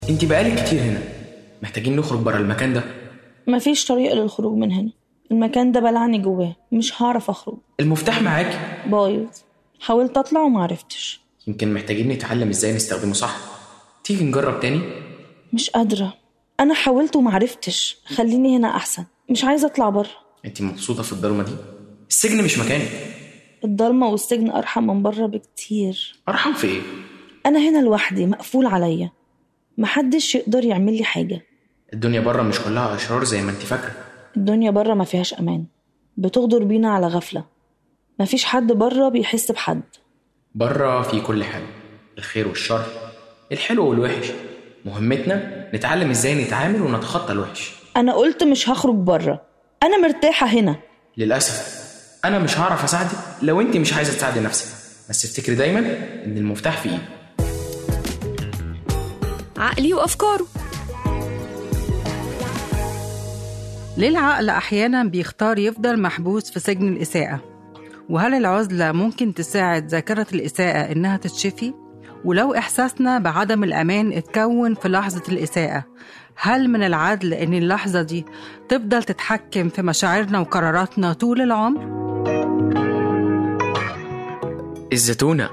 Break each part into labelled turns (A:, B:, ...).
A: انت بقالك كتير هنا، محتاجين نخرج برا المكان ده.
B: مفيش طريقة للخروج من هنا، المكان ده بلعني جواه، مش هعرف اخرج.
A: المفتاح معاكي؟
B: بايظ، حاولت اطلع ومعرفتش.
A: يمكن محتاجين نتعلم ازاي نستخدمه صح. تيجي نجرب تاني؟
B: مش قادرة، انا حاولت ومعرفتش. خليني هنا احسن، مش عايزة اطلع بره.
A: انت مبسوطة في الضلمة دي؟ السجن مش مكانك.
B: الضلمة والسجن ارحم من بره بكتير.
A: ارحم في ايه؟
B: انا هنا لوحدي، مقفول عليا، محدش يقدر يعمل لي حاجة.
A: الدنيا برا مش كلها اشرار زي ما انت فاكرة.
B: الدنيا بره ما فيهاش امان، بتغدر بينا على غفلة. مفيش حد بره بيحس بحد.
A: برا في كل حاجة، الخير والشر، الحلو والوحش. مهمتنا نتعلم ازاي نتعامل ونتخطى الوحش.
B: انا قلت مش هخرج بره، انا مرتاحة هنا.
A: للأسف أنا مش هعرف أساعدك لو أنت مش عايزة تساعدي نفسك، بس افتكري دايما إن المفتاح في إيدي.
C: عقلي وأفكاره.
D: ليه العقل أحياناً بيختار يفضل محبوس في سجن الإساءة؟ وهل العزلة ممكن تساعد ذاكرة الإساءة إنها تتشفي؟ ولو إحساسنا بعدم الأمان اتكون في لحظة الإساءة، هل من العدل إن اللحظة دي تفضل تتحكم في مشاعرنا وقراراتنا طول العمر؟
A: الزتونة.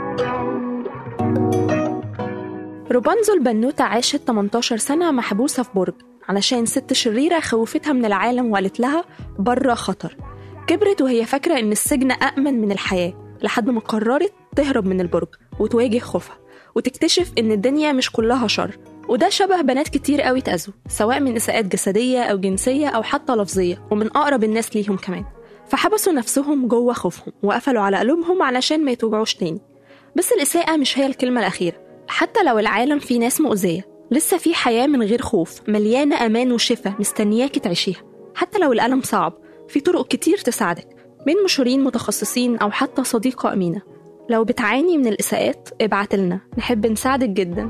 C: روبانزو البنوتة عاشت 18 سنة محبوسة في برج علشان ست شريرة خوفتها من العالم وقالت لها برا خطر. كبرت وهي فاكرة إن السجن أأمن من الحياة، لحد ما قررت تهرب من البرج وتواجه خوفها وتكتشف إن الدنيا مش كلها شر. وده شبه بنات كتير قوي تأذوا، سواء من إساءات جسدية أو جنسية أو حتى لفظية، ومن أقرب الناس ليهم كمان. فحبسوا نفسهم جوه خوفهم وقفلوا على قلوبهم علشان ما يتوجعوش تاني. بس الإساءة مش هي الكلمة الأخيرة. حتى لو العالم فيه ناس مؤذية، لسه فيه حياة من غير خوف، مليانة أمان وشفا مستنياكي تعيشيها. حتى لو الألم صعب، في طرق كتير تساعدك، من مشورين متخصصين أو حتى صديقة أمينة. لو بتعاني من الإساءات ابعت لنا، نحب نساعدك جدا.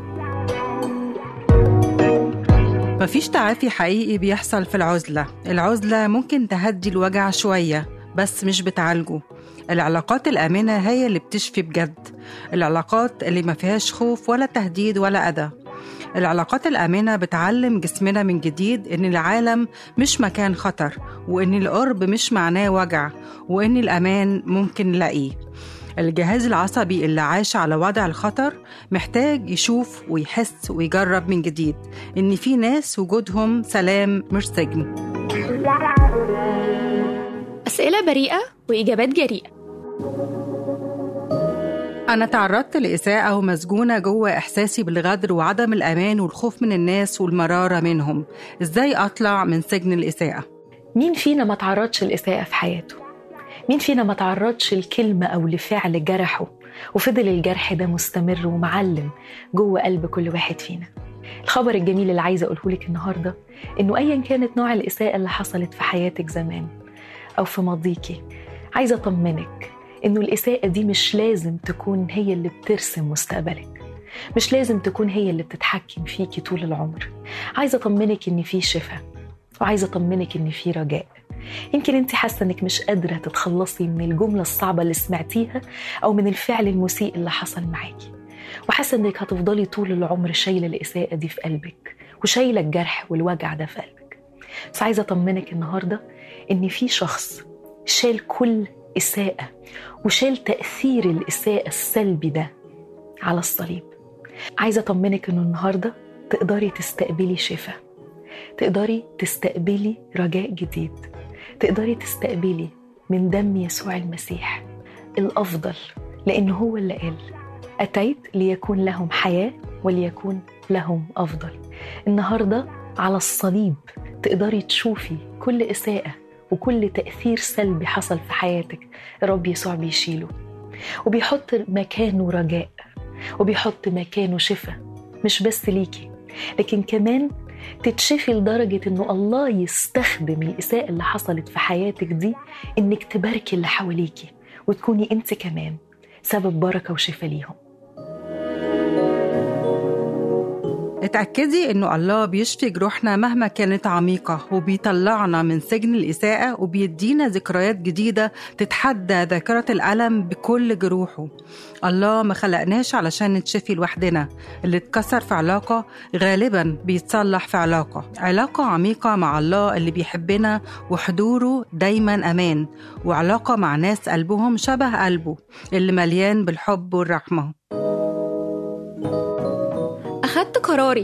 D: مفيش تعافي حقيقي بيحصل في العزلة. العزلة ممكن تهدي الوجع شوية بس مش بتعالجه. العلاقات الآمنة هي اللي بتشفي بجد، العلاقات اللي ما فيهاش خوف ولا تهديد ولا أذى. العلاقات الآمنة بتعلم جسمنا من جديد إن العالم مش مكان خطر، وإن القرب مش معناه وجع، وإن الأمان ممكن نلاقيه. الجهاز العصبي اللي عاش على وضع الخطر محتاج يشوف ويحس ويجرب من جديد إن في ناس وجودهم سلام مش سجن.
C: أسئلة بريئة وإجابات جريئة.
D: أنا تعرضت لإساءة ومسجونة جوه إحساسي بالغدر وعدم الأمان والخوف من الناس والمرارة منهم. إزاي أطلع من سجن الإساءة؟
E: مين فينا ما تعرضش لإساءة في حياته؟ مين فينا ما تعرضش لكلمة أو لفعل جرحه وفضل الجرح ده مستمر ومعلم جوه قلب كل واحد فينا؟ الخبر الجميل اللي عايزة أقوله لك النهاردة إنه أيا كانت نوع الإساءة اللي حصلت في حياتك زمان أو في ماضيكي، عايزة أطمنك إنه الإساءة دي مش لازم تكون هي اللي بترسم مستقبلك، مش لازم تكون هي اللي بتتحكم فيكي طول العمر. عايزة أطمنك إن في شفاء، وعايزة أطمنك إن في رجاء. يمكن أنت حاسة إنك مش قادرة تتخلصي من الجملة الصعبة اللي سمعتيها أو من الفعل المسيء اللي حصل معاكي، وحاسة إنك هتفضلي طول العمر شايلة الإساءة دي في قلبك وشايلة الجرح والوجع ده في قلبك. بس عايزة أطمنك النهاردة إن في شخص شال كل إساءة وشال تأثير الإساءة السلبي ده على الصليب. عايزة أطمنك إنه النهاردة تقدري تستقبلي شفاء، تقدري تستقبلي رجاء جديد، تقدري تستقبلي من دم يسوع المسيح الأفضل، لأنه هو اللي قال أتيت ليكون لهم حياة وليكون لهم أفضل. النهاردة على الصليب تقدري تشوفي كل إساءة وكل تأثير سلبي حصل في حياتك الرب يسوع بيشيله وبيحط مكانه رجاء وبيحط مكانه شفاء، مش بس ليكي لكن كمان تتشفي لدرجة إنه الله يستخدم الإساءة اللي حصلت في حياتك دي إنك تباركي اللي حواليكي وتكوني أنت كمان سبب بركة وشفاء ليهم.
D: اتأكدي إنه الله بيشفي جروحنا مهما كانت عميقة، وبيطلعنا من سجن الإساءة وبيدينا ذكريات جديدة تتحدى ذاكرة الألم بكل جروحه. الله ما خلقناش علشان نتشفي لوحدنا، اللي اتكسر في علاقة غالباً بيتصلح في علاقة عميقة مع الله اللي بيحبنا وحضوره دايماً أمان، وعلاقة مع ناس قلبهم شبه قلبه اللي مليان بالحب والرحمة.
C: أخدت قراري.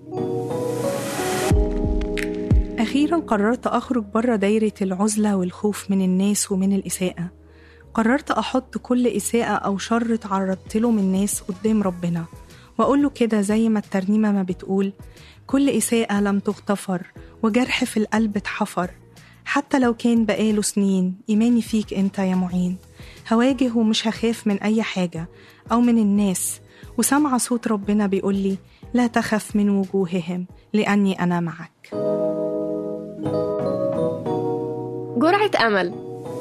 F: أخيراً قررت أخرج بره دايرة العزلة والخوف من الناس ومن الإساءة. قررت أحط كل إساءة أو شر تعرضت له من الناس قدام ربنا، وأقول له كده زي ما الترنيمة ما بتقول: كل إساءة لم تغتفر وجرح في القلب اتحفر، حتى لو كان بقاله سنين إيماني فيك أنت يا معين. هواجه ومش هخاف من أي حاجة أو من الناس، وسمع صوت ربنا بيقولي: لا تخف من وجوههم لأني أنا معك.
C: جرعة أمل.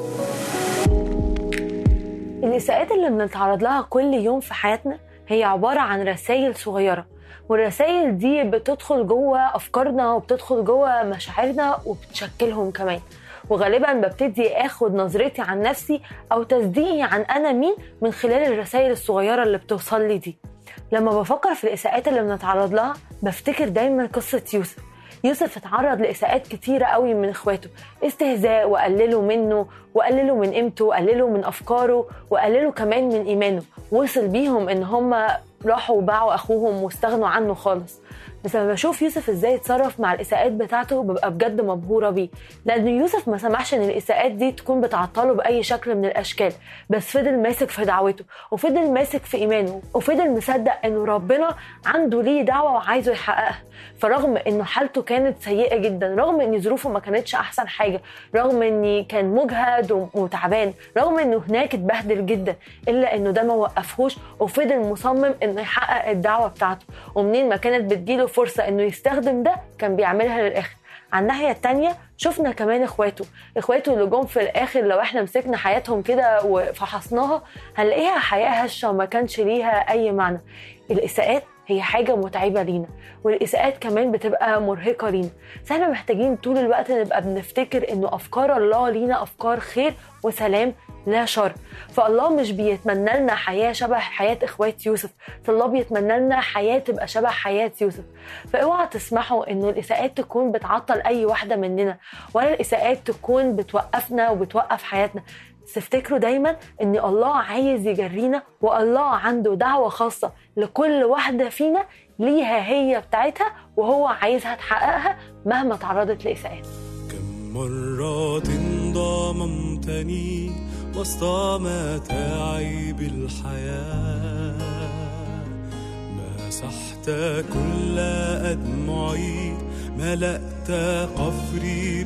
E: الإساءات اللي بنتعرض لها كل يوم في حياتنا هي عبارة عن رسائل صغيرة، والرسائل دي بتدخل جوه أفكارنا وبتدخل جوه مشاعرنا وبتشكلهم كمان. وغالبا ببتدي اخد نظرتي عن نفسي او تصديقي عن انا مين من خلال الرسائل الصغيرة اللي بتوصل لي دي. لما بفكر في الإساءات اللي بنتعرض لها بفتكر دايما قصة يوسف اتعرض لإساءات كتيرة قوي من اخواته، استهزاء وقللوا منه وقللوا من قيمته وقللوا من أفكاره وقللوا كمان من إيمانه، وصل بيهم إن هم راحوا وباعوا أخوهم واستغنوا عنه خالص. بس لما بشوف يوسف ازاي اتصرف مع الإساءات بتاعته ببقى بجد مبهورة بيه، لأن يوسف ما سمحش إن الإساءات دي تكون بتعطله بأي شكل من الأشكال، بس فضل ماسك في دعوته وفضل ماسك في إيمانه وفضل مصدق إنه ربنا عنده ليه دعوة وعايزه يحققها. فرغم إنه حالته كانت سيئة جدا، رغم إن ظروفه ما كانتش أحسن حاجة، رغم إنه كان مجهد وتعبان، رغم إنه هناك اتبهدل جدا، إلا إنه ده ما وقفهوش وفضل مصمم إنه يحقق الدعوة بتاعته. ومنين ما كانت بتجيله فرصة إنه يستخدم ده كان بيعملها للآخر. على الناحية التانية شفنا كمان إخواته اللي جم في الآخر، لو إحنا مسكنا حياتهم كده وفحصناها هنلاقيها حياة هشة وما كانش ليها أي معنى. الإساءات هي حاجة متعبة لينا، والإساءات كمان بتبقى مرهقة لينا، بس احنا محتاجين طول الوقت نبقى بنفتكر إنه أفكار الله لينا أفكار خير وسلام لا شر. فالله مش بيتمنى لنا حياة شبه حياة إخوات يوسف، فالله بيتمنى لنا حياة تبقى شبه حياة يوسف. فاوعى تسمحوا إنه الإساءات تكون بتعطل أي واحدة مننا، ولا الإساءات تكون بتوقفنا وبتوقف حياتنا. تفتكروا دايما ان الله عايز يجرينا، والله عنده دعوة خاصة لكل واحدة فينا ليها هي بتاعتها، وهو عايزها تحققها مهما تعرضت لإساءات.
G: كم مرة ضممتني وسط متاعي بالحياة، مسحت كل أدمعي، ملأت قفري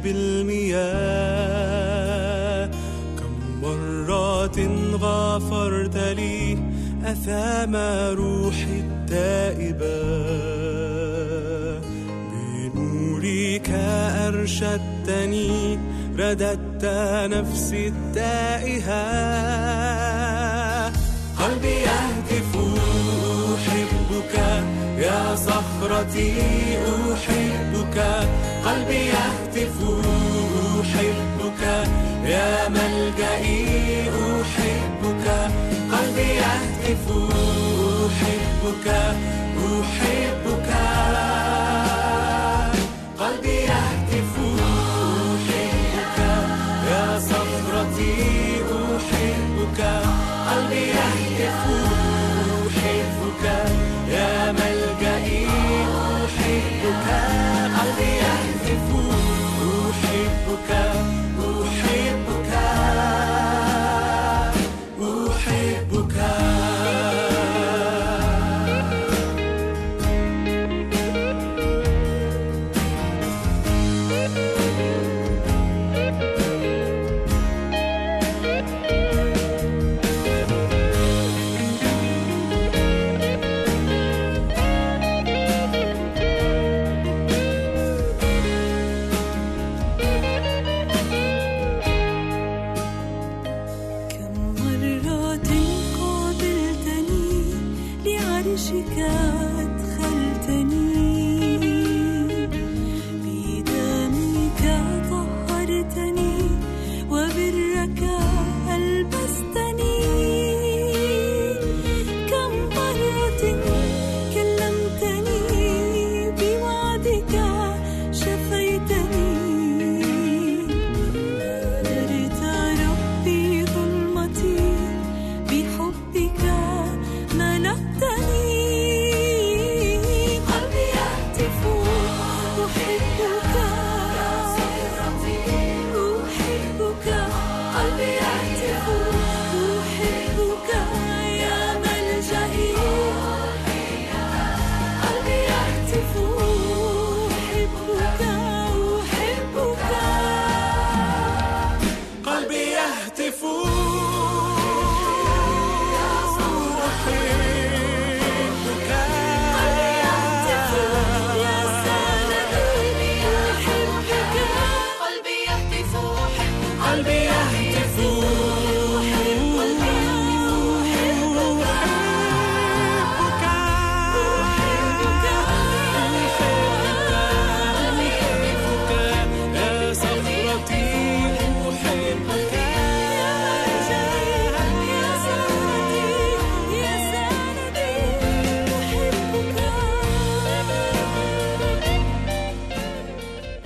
G: بالمياه. مرات غفرت لي أثام روحي التائبة، بنورك أرشدتني، رددت نفسي التائهة. قلبي يهتف أحبك يا صخرتي أحبك، قلبي يهتف أحبك يا ملجئي أحبك، قلبي يهتف أحبك أحبك، قلبي يهتف أحبك يا صخرتي أحبك، قلبي يهتف أحبك يا ملجئي أحبك، قلبي يهتف أحبك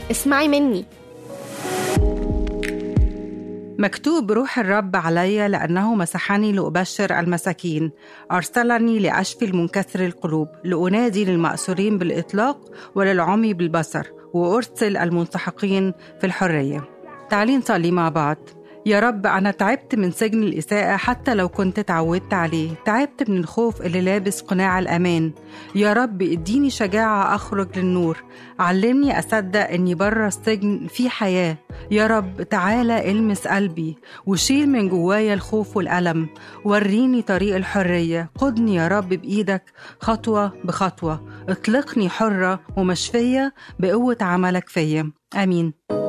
H: اسمعي مني.
D: مكتوب: روح الرب علي لأنه مسحني لأبشر المساكين، أرسلني لأشفي المنكسر القلوب، لأنادي للمأسورين بالإطلاق وللعمي بالبصر، وأرسل المنسحقين في الحرية. تعالي نصلي مع بعض. يا رب، أنا تعبت من سجن الإساءة حتى لو كنت تعودت عليه، تعبت من الخوف اللي لابس قناع الأمان. يا رب اديني شجاعة أخرج للنور، علمني أصدق أني برا السجن في حياة. يا رب تعالى المس قلبي وشيل من جوايا الخوف والألم، وريني طريق الحرية. قدني يا رب بإيدك خطوة بخطوة، اطلقني حرة ومشفية بقوة عملك فيا. آمين.